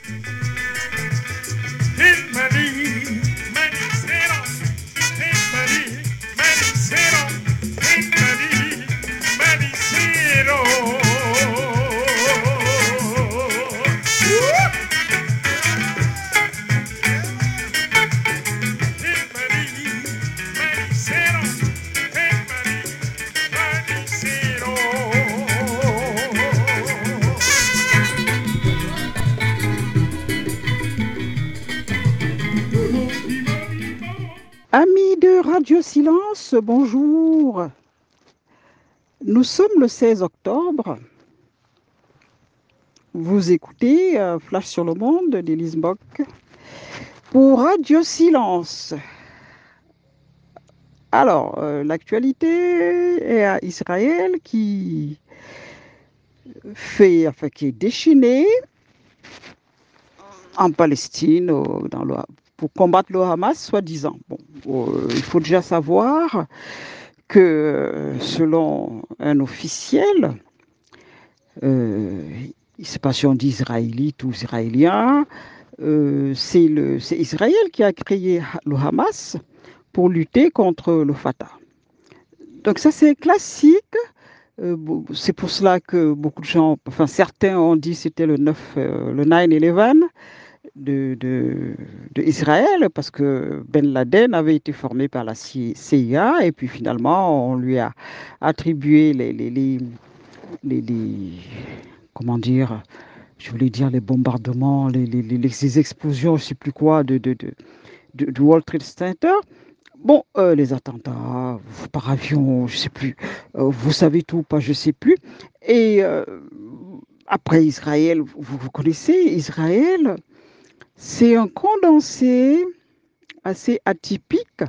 Amis de Radio Silence, bonjour. Nous sommes le 16 octobre. Vous écoutez Flash sur le monde d'Élise Bock pour Radio Silence. Alors, l'actualité est à Israël qui est déchaîné en Palestine, pour combattre le Hamas, soi-disant. Bon, il faut déjà savoir que selon un officiel, je ne sais pas si on dit israélite ou israélien, c'est Israël qui a créé le Hamas pour lutter contre le Fatah. Donc ça, c'est classique. C'est pour cela que beaucoup de gens, certains ont dit que c'était le 9/11 de Israël, parce que Ben Laden avait été formé par la CIA et puis finalement on lui a attribué les comment dire, je voulais dire les bombardements, les explosions, je ne sais plus quoi, du World Trade Center. Bon, les attentats par avion, je ne sais plus, vous savez tout, pas je ne sais plus. Et après Israël, vous connaissez Israël. C'est un condensé assez atypique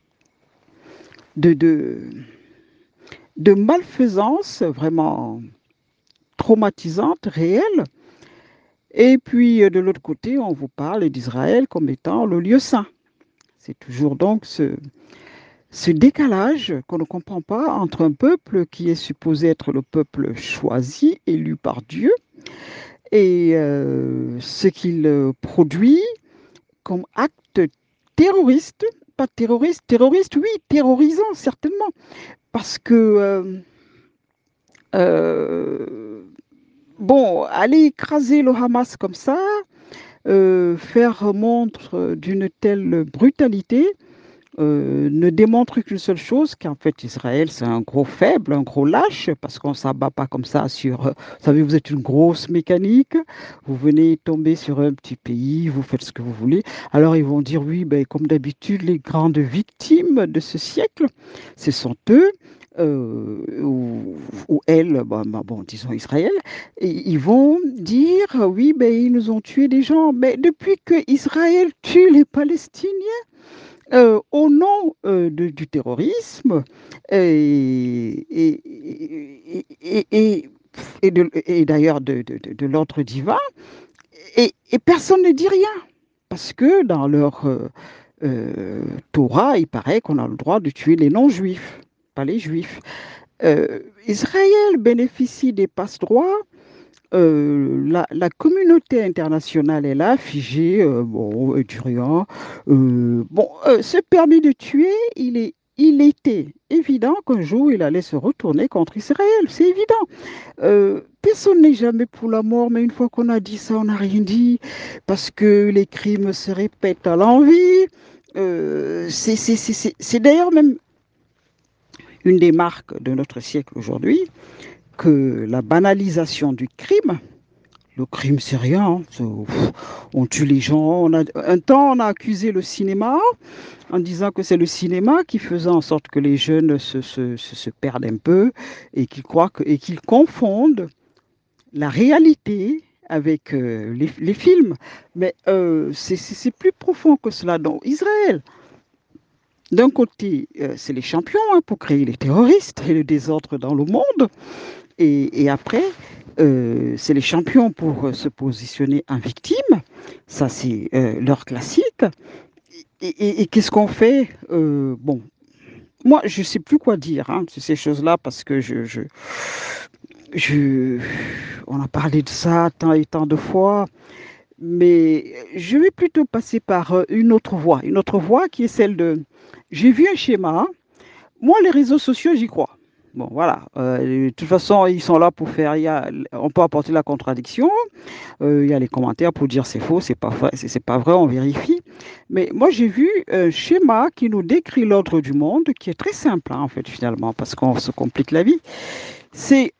de malfaisance vraiment traumatisante, réelle. Et puis, de l'autre côté, on vous parle d'Israël comme étant le lieu saint. C'est toujours donc ce décalage qu'on ne comprend pas entre un peuple qui est supposé être le peuple choisi, élu par Dieu, et ce qu'il produit comme acte terroriste, pas terroriste, oui, terrorisant certainement, parce que aller écraser le Hamas comme ça, faire montre d'une telle brutalité, ne démontre qu'une seule chose, qu'en fait Israël c'est un gros faible, un gros lâche, parce qu'on ne s'abat pas comme ça sur, vous savez, vous êtes une grosse mécanique, vous venez tomber sur un petit pays, vous faites ce que vous voulez. Alors ils vont dire oui, comme d'habitude, les grandes victimes de ce siècle, ce sont eux, ou elles, disons Israël, et ils vont dire oui, ils nous ont tué des gens, mais depuis que Israël tue les Palestiniens, au nom du terrorisme et d'ailleurs de l'ordre divin, et personne ne dit rien, parce que dans leur Torah, il paraît qu'on a le droit de tuer les non-juifs, pas les juifs. Israël bénéficie des passe-droits. La communauté internationale est là, figée, Durian. Ce permis de tuer, il était évident qu'un jour il allait se retourner contre Israël, c'est évident. Personne n'est jamais pour la mort, mais une fois qu'on a dit ça, on n'a rien dit, parce que les crimes se répètent à l'envi. C'est d'ailleurs même une des marques de notre siècle aujourd'hui, que la banalisation du crime. Le crime, c'est rien. On tue les gens. Un temps, on a accusé le cinéma en disant que c'est le cinéma qui faisait en sorte que les jeunes se perdent un peu et qu'ils confondent la réalité avec les films. Mais c'est plus profond que cela. Donc, Israël, d'un côté, c'est les champions pour créer les terroristes et le désordre dans le monde. Et après, c'est les champions pour se positionner en victime. Ça, c'est leur classique. Et qu'est-ce qu'on fait moi, je ne sais plus quoi dire sur ces choses-là, parce que on a parlé de ça tant et tant de fois. Mais je vais plutôt passer par une autre voie qui est celle de... J'ai vu un schéma. Moi, les réseaux sociaux, j'y crois. Bon, voilà. De toute façon, ils sont là pour faire. On peut apporter la contradiction. Il y a les commentaires pour dire c'est faux, c'est pas vrai, c'est pas vrai, on vérifie. Mais moi, j'ai vu un schéma qui nous décrit l'ordre du monde, qui est très simple, hein, en fait, finalement, parce qu'on se complique la vie. C'est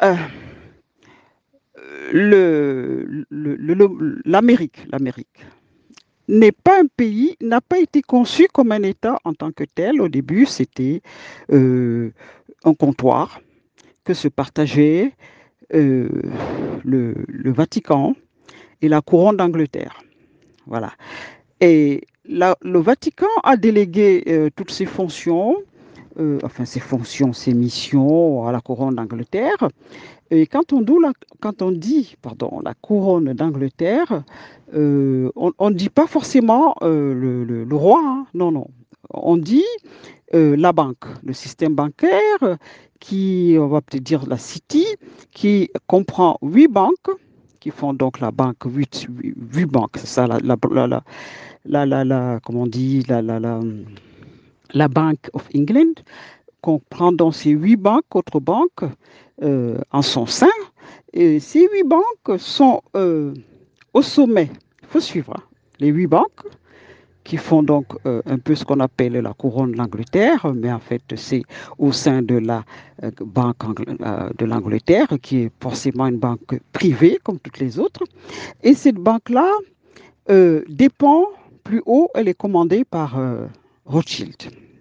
l'Amérique. L'Amérique n'est pas un pays, n'a pas été conçu comme un État en tant que tel. Au début, c'était euh, un comptoir que se partageaient euh, le Vatican et la couronne d'Angleterre. Voilà. Et le Vatican a délégué toutes ses fonctions, enfin ses fonctions, ses missions à la couronne d'Angleterre. Et quand on dit pardon, la couronne d'Angleterre, on ne dit pas forcément le roi, hein. Non, non. On dit la banque, le système bancaire, qui, on va peut-être dire la City, qui comprend 8 banques, qui font donc la banque, huit banques, c'est ça, comment on dit, la Bank of England, comprend donc ces 8 banques, autres banques, en son sein. Et ces 8 banques sont au sommet. Il faut suivre, hein. Les 8 banques qui font donc un peu ce qu'on appelle la couronne de l'Angleterre, mais en fait c'est au sein de la banque de l'Angleterre, qui est forcément une banque privée comme toutes les autres. Et cette banque-là dépend plus haut, elle est commandée par Rothschild.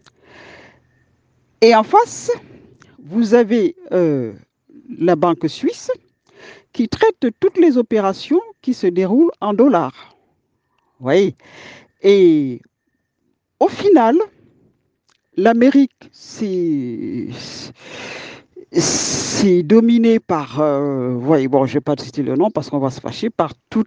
Et en face, vous avez la banque suisse qui traite toutes les opérations qui se déroulent en dollars. Vous voyez. Et au final, l'Amérique, c'est dominé par, voyez, bon, je ne vais pas citer le nom parce qu'on va se fâcher, par toute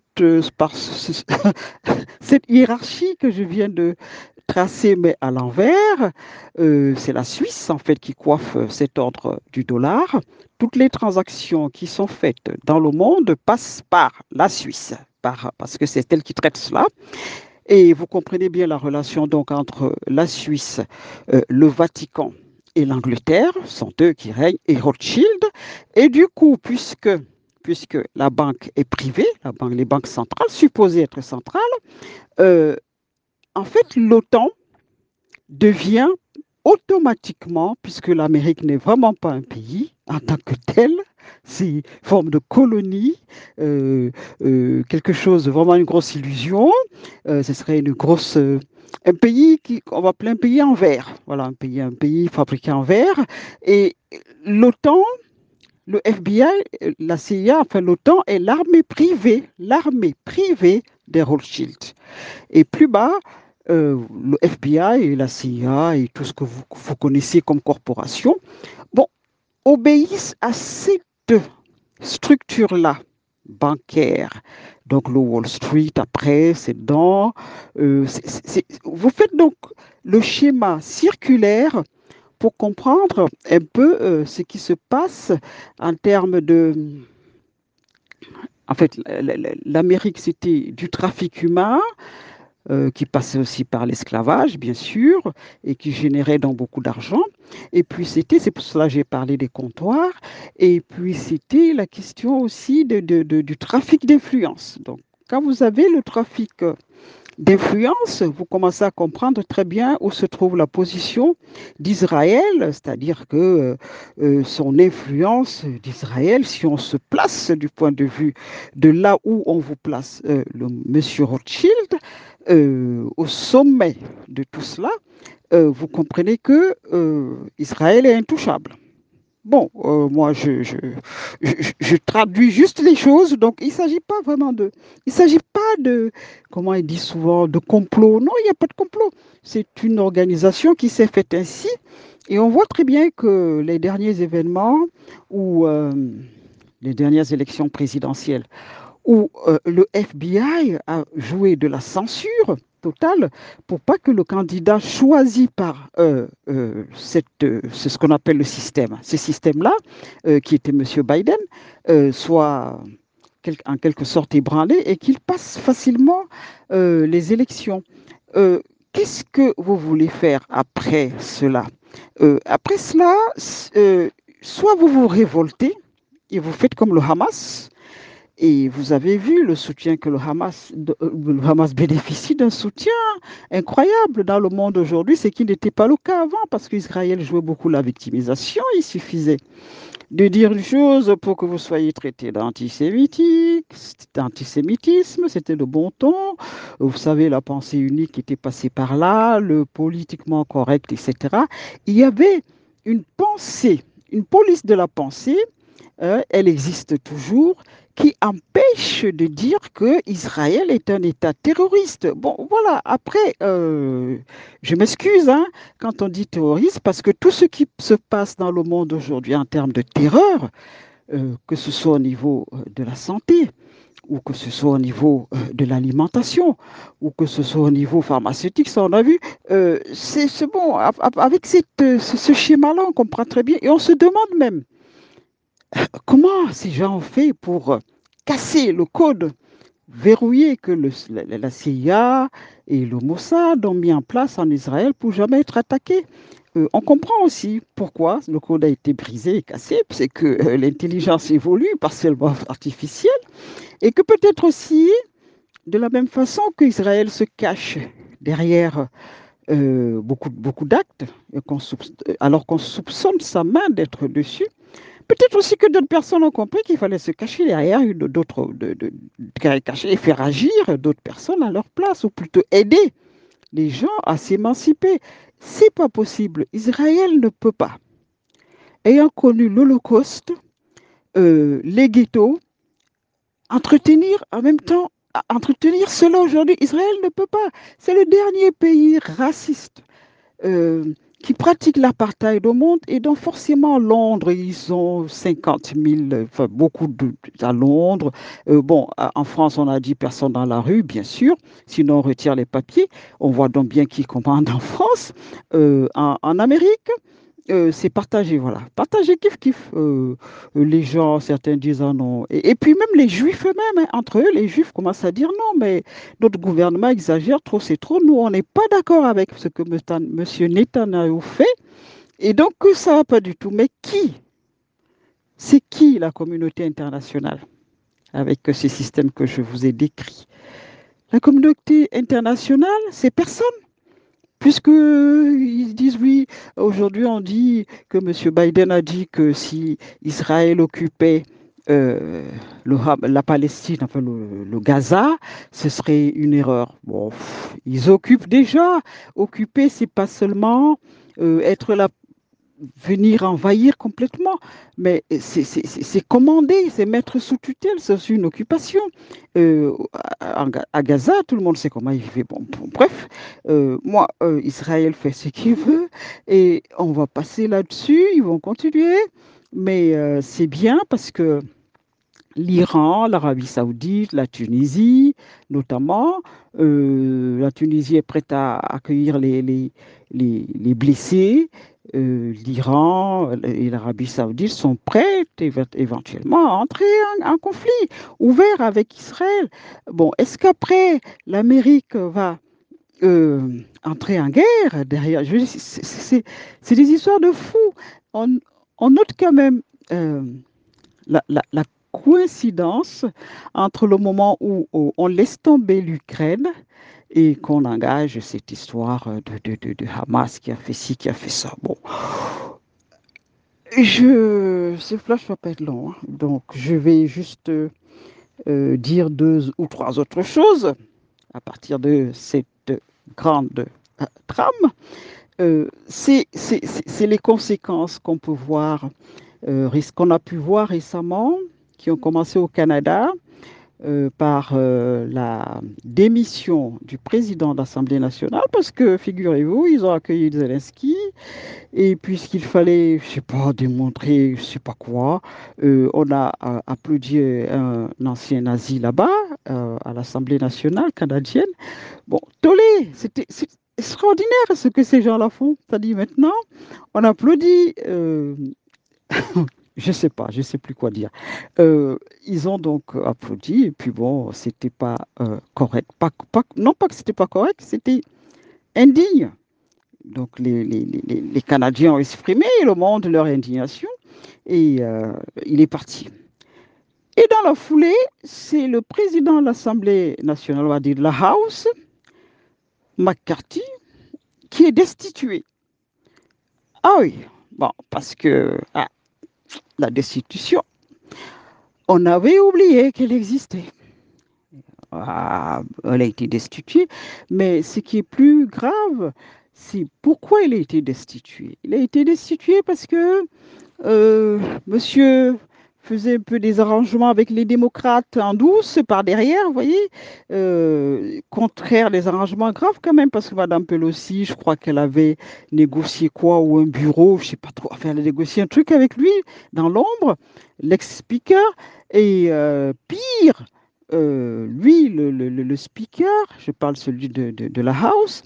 cette hiérarchie que je viens de tracer, mais à l'envers. C'est la Suisse, en fait, qui coiffe cet ordre du dollar. Toutes les transactions qui sont faites dans le monde passent par la Suisse, parce que c'est elle qui traite cela. Et vous comprenez bien la relation donc entre la Suisse, le Vatican et l'Angleterre, sont eux qui règnent, et Rothschild. Et du coup, puisque la banque est privée, les banques centrales, supposées être centrales, euh, en fait, l'OTAN devient automatiquement, puisque l'Amérique n'est vraiment pas un pays en tant que tel, c'est une forme de colonie, quelque chose, vraiment une grosse illusion. Ce serait une grosse, un pays on va appeler un pays en verre. Voilà, un pays fabriqué en verre. Et l'OTAN, le FBI, la CIA, enfin l'OTAN est l'armée privée des Rothschild. Et plus bas, le FBI et la CIA et tout ce que vous connaissez comme corporation, bon, obéissent à cette structure-là bancaire. Donc le Wall Street, après, c'est dedans. Vous faites donc le schéma circulaire pour comprendre un peu ce qui se passe en termes de... En fait, l'Amérique, c'était du trafic humain, qui passait aussi par l'esclavage, bien sûr, et qui générait donc beaucoup d'argent. Et puis c'est pour cela que j'ai parlé des comptoirs, et puis c'était la question aussi du trafic d'influence. Donc, quand vous avez le trafic d'influence, vous commencez à comprendre très bien où se trouve la position d'Israël, c'est-à-dire que son influence d'Israël, si on se place du point de vue de là où on vous place le monsieur Rothschild, au sommet de tout cela, vous comprenez que Israël est intouchable. Bon, moi, je traduis juste les choses. Donc, il ne s'agit pas vraiment de... Il ne s'agit pas de, comment il dit souvent, de complot. Non, il n'y a pas de complot. C'est une organisation qui s'est faite ainsi. Et on voit très bien que les derniers événements ou les dernières élections présidentielles où le FBI a joué de la censure totale pour pas que le candidat choisi par c'est ce qu'on appelle le système, ce système-là, qui était M. Biden, soit en quelque sorte ébranlé et qu'il passe facilement les élections. Qu'est-ce que vous voulez faire après cela? Après cela, soit vous vous révoltez et vous faites comme le Hamas, et vous avez vu le soutien que le Hamas bénéficie d'un soutien incroyable dans le monde aujourd'hui, ce qui n'était pas le cas avant, parce qu'Israël jouait beaucoup la victimisation. Il suffisait de dire une chose pour que vous soyez traité d'antisémitisme, c'était le bon ton. Vous savez, la pensée unique était passée par là, le politiquement correct, etc. Il y avait une pensée, une police de la pensée, elle existe toujours, qui empêche de dire que Israël est un État terroriste. Bon, voilà, après, je m'excuse hein, quand on dit terroriste, parce que tout ce qui se passe dans le monde aujourd'hui en termes de terreur, que ce soit au niveau de la santé, ou que ce soit au niveau de l'alimentation, ou que ce soit au niveau pharmaceutique, ça on a vu, c'est bon, avec ce schéma-là, on comprend très bien, et on se demande même, comment ces gens ont fait pour casser le code verrouillé que la CIA et le Mossad ont mis en place en Israël pour jamais être attaqués? On comprend aussi pourquoi le code a été brisé et cassé, c'est que l'intelligence évolue partiellement artificielle et que peut-être aussi, de la même façon qu'Israël se cache derrière beaucoup d'actes, alors qu'on soupçonne sa main d'être dessus. Peut-être aussi que d'autres personnes ont compris qu'il fallait se cacher derrière cacher et faire agir d'autres personnes à leur place, ou plutôt aider les gens à s'émanciper. C'est pas possible. Israël ne peut pas. Ayant connu l'Holocauste, les ghettos, entretenir cela aujourd'hui, Israël ne peut pas. C'est le dernier pays raciste euh, qui pratiquent l'apartheid au monde et donc forcément Londres, ils ont 50 000, enfin beaucoup à Londres. Bon, en France, on a 10 personnes dans la rue, bien sûr, sinon on retire les papiers. On voit donc bien qui commande en France. En Amérique, c'est partagé, voilà. Partagé, kiff, kiff. Les gens, certains disent ah non. Et puis même les juifs eux-mêmes, hein, entre eux, les juifs commencent à dire non, mais notre gouvernement exagère trop, c'est trop. Nous, on n'est pas d'accord avec ce que M. Netanyahu fait. Et donc, ça va pas du tout. Mais qui? C'est qui la communauté internationale avec ces systèmes que je vous ai décrits? La communauté internationale, c'est personne. Puisque ils disent oui, aujourd'hui on dit que M. Biden a dit que si Israël occupait la Palestine, enfin le Gaza, ce serait une erreur. Bon, ils occupent déjà. Occuper, c'est pas seulement être là, venir envahir complètement, mais c'est commander, c'est mettre sous tutelle, c'est une occupation. À Gaza, tout le monde sait comment il fait. Bon, bref, moi, Israël fait ce qu'il veut et on va passer là-dessus, ils vont continuer, mais c'est bien parce que l'Iran, l'Arabie Saoudite, la Tunisie, notamment. La Tunisie est prête à accueillir les blessés. L'Iran et l'Arabie Saoudite sont prêtes éventuellement à entrer en conflit ouvert avec Israël. Bon, est-ce qu'après l'Amérique va entrer en guerre derrière? C'est des histoires de fous. On, on note quand même la coïncidence entre le moment où on laisse tomber l'Ukraine et qu'on engage cette histoire de Hamas qui a fait ci, qui a fait ça. Bon, ce flash va pas être long, hein. Donc je vais juste dire deux ou trois autres choses à partir de cette grande trame. C'est les conséquences qu'on peut voir, qu'on a pu voir récemment, qui ont commencé au Canada par la démission du président de l'Assemblée nationale, parce que, figurez-vous, ils ont accueilli Zelensky, et puisqu'il fallait, je ne sais pas, démontrer, je ne sais pas quoi, on a applaudi un ancien nazi là-bas, à l'Assemblée nationale canadienne. Bon, tollé, c'est extraordinaire ce que ces gens-là font. C'est-à-dire maintenant, on applaudit Je sais pas, je sais plus quoi dire. Ils ont donc applaudi et puis bon, c'était pas correct. Non pas que c'était pas correct, c'était indigne. Donc les Canadiens ont exprimé le monde de leur indignation et il est parti. Et dans la foulée, c'est le président de l'Assemblée nationale, on va dire de la House, McCarthy, qui est destitué. Ah oui, bon, parce que la destitution, on avait oublié qu'elle existait. Elle a été destituée, mais ce qui est plus grave, c'est pourquoi il a été destitué. Il a été destitué parce que monsieur faisait un peu des arrangements avec les démocrates en douce par derrière, vous voyez, contraire des arrangements graves quand même, parce que Madame Pelosi, je crois qu'elle avait négocié quoi, ou un bureau, je sais pas trop, enfin, elle a négocié un truc avec lui dans l'ombre, l'ex-speaker, et pire, lui, le speaker, je parle celui de la House,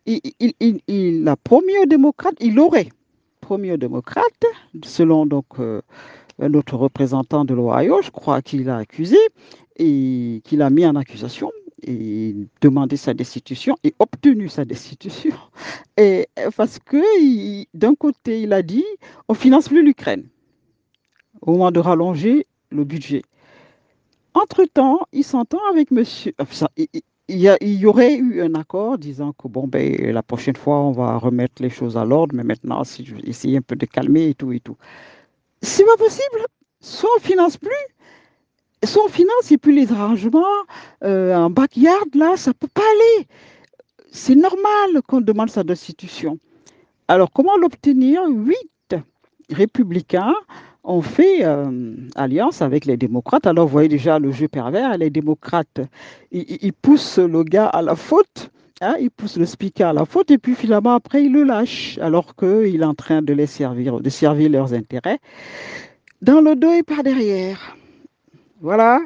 il a promis aux démocrates, il aurait promis aux démocrates, selon donc notre représentant de l'Ohio, je crois qu'il a accusé et qu'il a mis en accusation et demandé sa destitution et obtenu sa destitution. Et parce que d'un côté, il a dit, on finance plus l'Ukraine au moment de rallonger le budget. Entre-temps, il s'entend avec monsieur. Enfin, il y aurait eu un accord disant que bon, ben, la prochaine fois, on va remettre les choses à l'ordre, mais maintenant, si je vais essayer un peu de calmer et tout et tout. C'est pas possible. Soit on finance plus, soit on finance et puis les arrangements en backyard, là, ça peut pas aller. C'est normal qu'on demande sa destitution. Alors, comment l'obtenir? 8 républicains ont fait alliance avec les démocrates. Alors, vous voyez déjà le jeu pervers. Les démocrates, ils poussent le gars à la faute. Hein, ils poussent le speaker à la faute et puis finalement, après, ils le lâchent alors qu'il est en train de les servir, de servir leurs intérêts dans le dos et par derrière. Voilà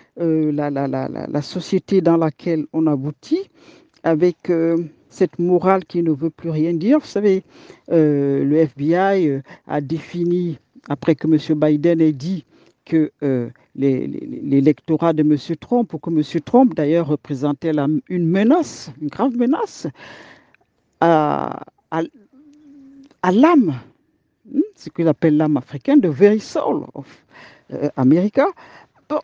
la société dans laquelle on aboutit avec cette morale qui ne veut plus rien dire. Vous savez, le FBI a défini, après que M. Biden ait dit que l'électorat de M. Trump, ou que M. Trump d'ailleurs représentait une menace, une grave menace à, à, à l'âme, ce qu'il appelle l'âme africaine, the very soul of America. Bon,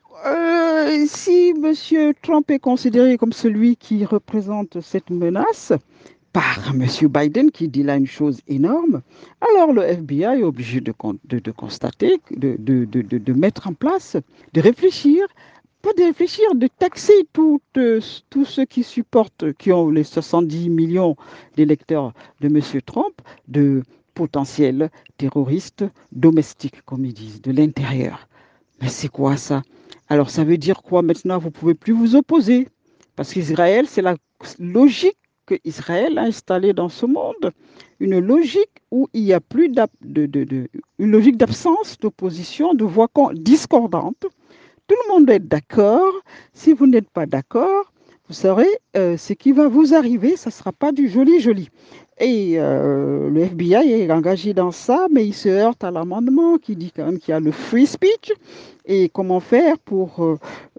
si M. Trump est considéré comme celui qui représente cette menace par M. Biden, qui dit là une chose énorme, alors le FBI est obligé de constater, de mettre en place, de réfléchir, pas de réfléchir, de taxer tous ceux qui supportent, qui ont les 70 millions d'électeurs de M. Trump, de potentiels terroristes domestiques, comme ils disent, de l'intérieur. Mais c'est quoi ça? Alors ça veut dire quoi maintenant? Vous ne pouvez plus vous opposer. Parce qu'Israël, c'est la logique qu'Israël a installée dans ce monde. Une logique où il n'y a plus une logique d'absence d'opposition, de voix discordantes. Tout le monde est d'accord. Si vous n'êtes pas d'accord, vous saurez ce qui va vous arriver. Ça ne sera pas du joli. Et le FBI est engagé dans ça, mais il se heurte à l'amendement qui dit quand même qu'il y a le free speech. Et comment faire pour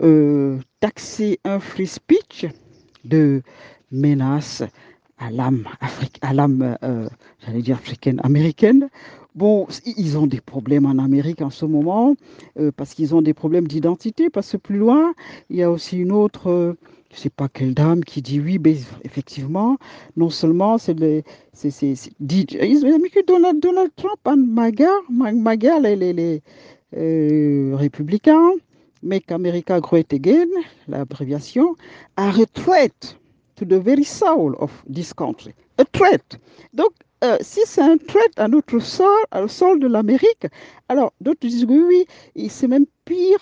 taxer un free speech de menace à l'âme j'allais dire africaine, américaine. Bon, ils ont des problèmes en Amérique en ce moment parce qu'ils ont des problèmes d'identité. Parce que plus loin, il y a aussi une autre, je ne sais pas quelle dame, qui dit oui, mais effectivement, non seulement ils ont mis que Donald Trump, hein, MAGA, les républicains, Make America Great Again, l'abréviation, a threat to the very soul of this country. A threat. Donc, si c'est un threat à notre sol, au sol de l'Amérique, alors d'autres disent oui, c'est même pire.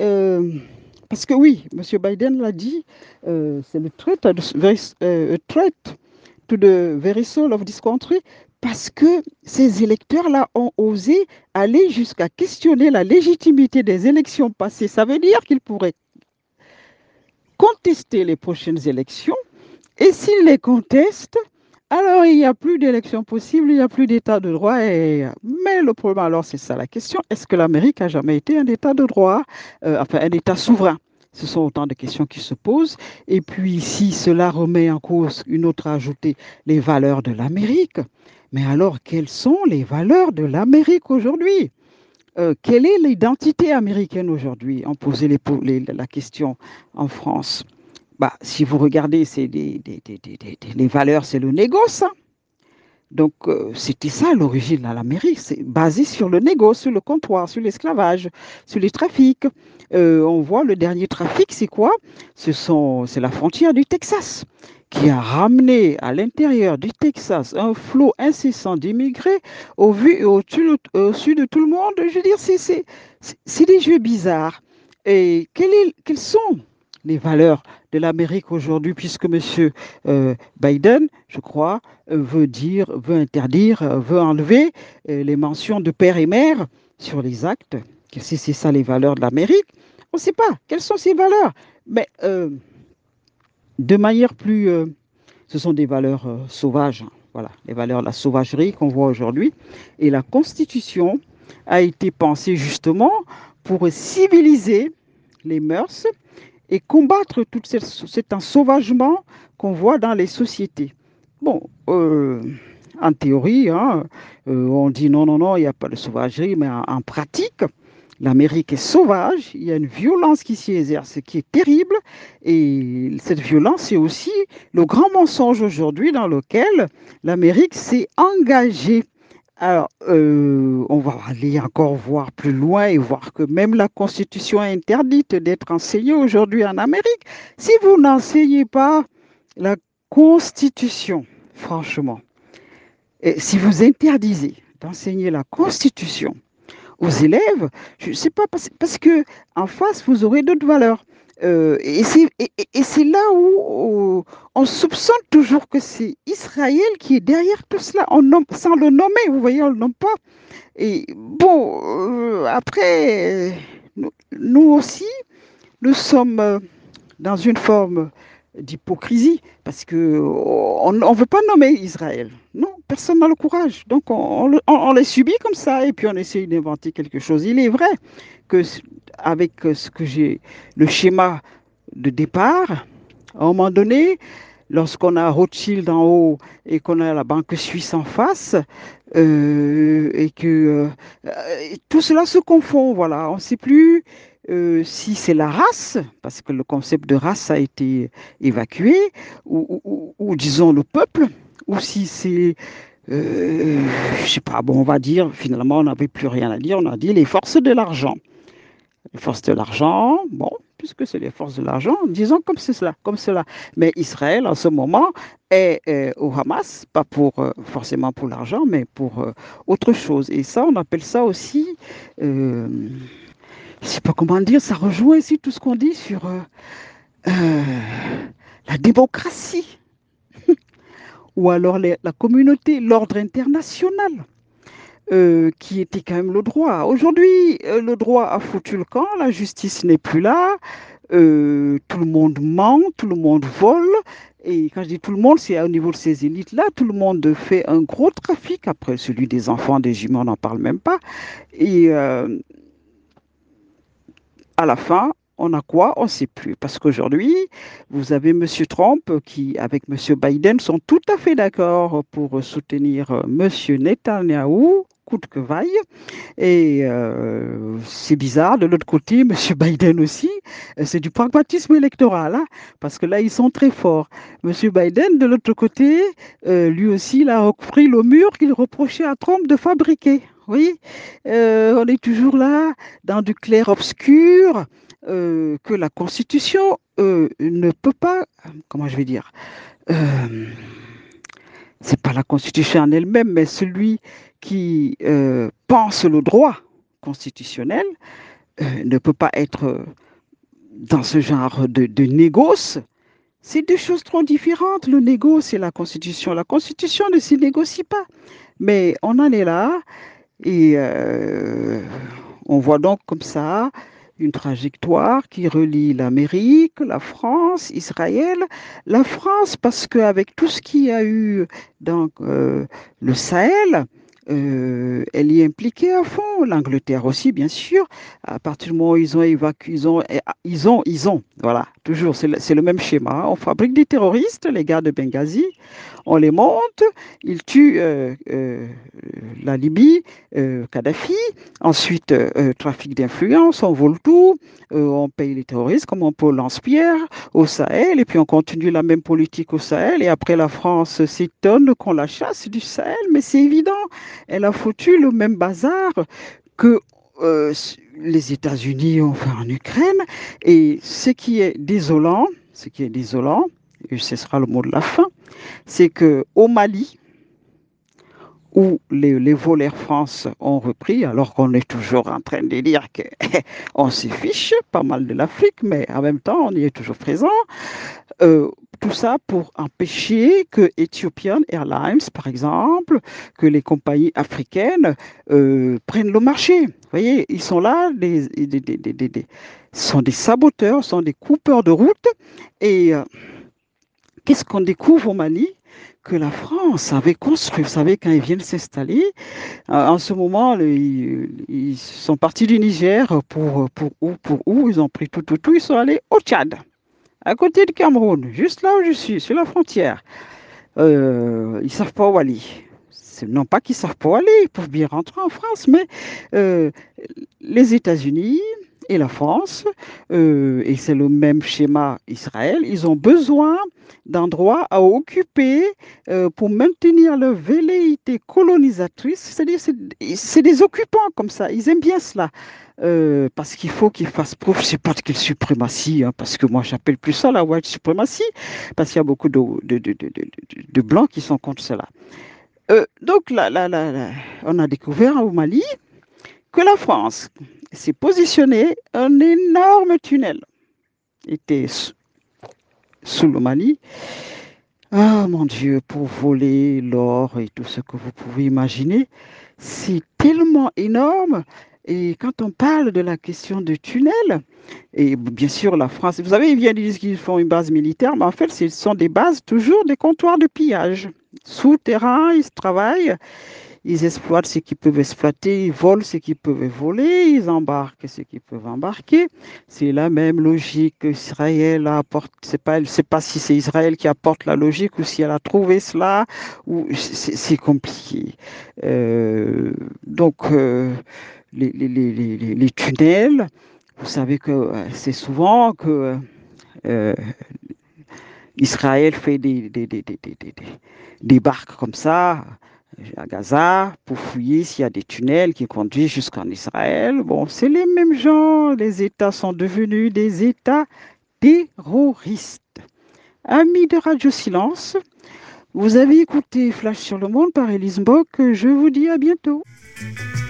Parce que oui, M. Biden l'a dit, c'est le threat, a threat to the very soul of this country, parce que ces électeurs-là ont osé aller jusqu'à questionner la légitimité des élections passées. Ça veut dire qu'ils pourraient contester les prochaines élections, et s'ils les contestent, Alors, il n'y a plus d'élection possible, il n'y a plus d'état de droit. Mais le problème, alors, c'est ça la question. Est-ce que l'Amérique a jamais été un état de droit, enfin un état souverain? Ce sont autant de questions qui se posent. Et puis, si cela remet en cause, une autre a ajouté, les valeurs de l'Amérique, mais alors, quelles sont les valeurs de l'Amérique aujourd'hui? Quelle est l'identité américaine aujourd'hui? On posait la question en France. Bah, si vous regardez, c'est les valeurs, c'est le négoce, hein. Donc, c'était ça l'origine à l'Amérique. C'est basé sur le négoce, sur le comptoir, sur l'esclavage, sur les trafics. On voit le dernier trafic, c'est quoi? C'est la frontière du Texas qui a ramené à l'intérieur du Texas un flot incessant d'immigrés au vu et au-dessus de tout le monde. Je veux dire, c'est des jeux bizarres. Et quelles sont les valeurs de l'Amérique aujourd'hui, puisque M. Biden, je crois, veut interdire, veut enlever les mentions de père et mère sur les actes. Si c'est ça les valeurs de l'Amérique, on ne sait pas quelles sont ces valeurs. Mais de manière plus, ce sont des valeurs sauvages, hein. Voilà, les valeurs de la sauvagerie qu'on voit aujourd'hui. Et la Constitution a été pensée justement pour civiliser les mœurs et combattre tout cet ensauvagement qu'on voit dans les sociétés. Bon, en théorie, hein, on dit non, non, non, il n'y a pas de sauvagerie, mais en pratique, l'Amérique est sauvage, il y a une violence qui s'y exerce qui est terrible, et cette violence, c'est aussi le grand mensonge aujourd'hui dans lequel l'Amérique s'est engagée. Alors, on va aller encore voir plus loin et voir que même la Constitution est interdite d'être enseignée aujourd'hui en Amérique. Si vous n'enseignez pas la Constitution, franchement, et si vous interdisez d'enseigner la Constitution aux élèves, je ne sais pas, parce que en face, vous aurez d'autres valeurs. Et c'est là où on soupçonne toujours que c'est Israël qui est derrière tout cela, sans le nommer, vous voyez, on ne le nomme pas. Et bon, après, nous aussi, nous sommes dans une forme d'hypocrisie parce que on ne veut pas nommer Israël. Non, personne n'a le courage. Donc on les subit comme ça et puis on essaye d'inventer quelque chose. Il est vrai que avec ce que j'ai, le schéma de départ, à un moment donné, lorsqu'on a Rothschild en haut et qu'on a la banque suisse en face, et que tout cela se confond, voilà. On ne sait plus si c'est la race, parce que le concept de race a été évacué, ou disons le peuple, ou si c'est, je sais pas, bon, on va dire, finalement, on n'avait plus rien à dire, on a dit les forces de l'argent. Les forces de l'argent, bon, puisque c'est les forces de l'argent, disons comme cela, comme cela. Mais Israël, en ce moment, est au Hamas, pas pour forcément pour l'argent, mais pour autre chose. Et ça, on appelle ça aussi, je ne sais pas comment dire, ça rejoint ici tout ce qu'on dit sur euh, la démocratie, ou alors la communauté, l'ordre international. Qui était quand même le droit. Aujourd'hui, le droit a foutu le camp, la justice n'est plus là, tout le monde ment, tout le monde vole. Et quand je dis tout le monde, c'est au niveau de ces élites-là, tout le monde fait un gros trafic. Après, celui des enfants, des humains, on n'en parle même pas. Et à la fin, on a quoi? On ne sait plus. Parce qu'aujourd'hui, vous avez M. Trump qui, avec M. Biden, sont tout à fait d'accord pour soutenir M. Netanyahou, coûte que vaille. Et c'est bizarre, de l'autre côté, M. Biden aussi, c'est du pragmatisme électoral, hein, parce que là, ils sont très forts. M. Biden, de l'autre côté, lui aussi, il a repris le mur qu'il reprochait à Trump de fabriquer. Oui, on est toujours là, dans du clair-obscur, que la Constitution ne peut pas, comment je vais dire, euh, c'est pas la Constitution en elle-même, mais celui qui pense le droit constitutionnel ne peut pas être dans ce genre de négoce. C'est deux choses trop différentes, le négoce et la Constitution. La Constitution ne s'y négocie pas. Mais on en est là et on voit donc comme ça une trajectoire qui relie l'Amérique, la France, Israël. La France, parce qu'avec tout ce qu'il y a eu dans le Sahel, elle y est impliquée à fond. L'Angleterre aussi, bien sûr. À partir du moment où ils ont évacué, voilà, toujours, c'est le même schéma. Hein. On fabrique des terroristes, les gars de Benghazi, on les monte, ils tuent la Libye, Kadhafi, ensuite trafic d'influence, on vole tout, on paye les terroristes comme on peut lance-pierre au Sahel, et puis on continue la même politique au Sahel, et après la France s'étonne qu'on la chasse du Sahel, mais c'est évident, elle a foutu le même bazar que euh, les États-Unis ont fait en Ukraine, et ce qui est désolant, et ce sera le mot de la fin, c'est que au Mali, où les vols Air France ont repris, alors qu'on est toujours en train de dire qu'on se fiche pas mal de l'Afrique, mais en même temps, on y est toujours présent. Euh, tout ça pour empêcher que Ethiopian Airlines, par exemple, que les compagnies africaines prennent le marché. Vous voyez, ils sont là, sont des saboteurs, sont des coupeurs de route. Et qu'est-ce qu'on découvre au Mali? Que la France avait construit. Vous savez, quand ils viennent s'installer, en ce moment, ils sont partis du Niger pour où? Ils ont pris tout. Ils sont allés au Tchad, à côté du Cameroun, juste là où je suis, sur la frontière. Ils ne savent pas où aller. Non pas qu'ils ne savent pas où aller, ils peuvent bien rentrer en France, mais euh, les États-Unis et la France, et c'est le même schéma Israël, ils ont besoin d'endroits à occuper pour maintenir leur velléité colonisatrice. C'est-à-dire, c'est des occupants comme ça, ils aiment bien cela. Parce qu'il faut qu'ils fassent preuve, je ne sais pas de quelle suprématie, hein, parce que moi j'appelle plus ça la white suprématie, parce qu'il y a beaucoup de blancs qui sont contre cela. Donc là, on a découvert au Mali que la France s'est positionnée un énorme tunnel était sous le Mali. Ah mon Dieu, pour voler l'or et tout ce que vous pouvez imaginer, c'est tellement énorme. Et quand on parle de la question du tunnel, et bien sûr la France, vous savez, ils viennent dire qu'ils font une base militaire, mais en fait, ce sont des bases, toujours des comptoirs de pillage. Souterrain, ils travaillent. Ils exploitent ce qu'ils peuvent exploiter, ils volent ce qu'ils peuvent voler, ils embarquent ce qu'ils peuvent embarquer. C'est la même logique qu'Israël apporte. C'est pas si c'est Israël qui apporte la logique ou si elle a trouvé cela, ou c'est compliqué. Donc, les tunnels, vous savez que c'est souvent que euh, Israël fait des barques comme ça à Gaza pour fouiller s'il y a des tunnels qui conduisent jusqu'en Israël. Bon, c'est les mêmes gens. Les États sont devenus des États terroristes. Amis de Radio Silence, vous avez écouté Flash sur le monde par Elise Bock. Je vous dis à bientôt.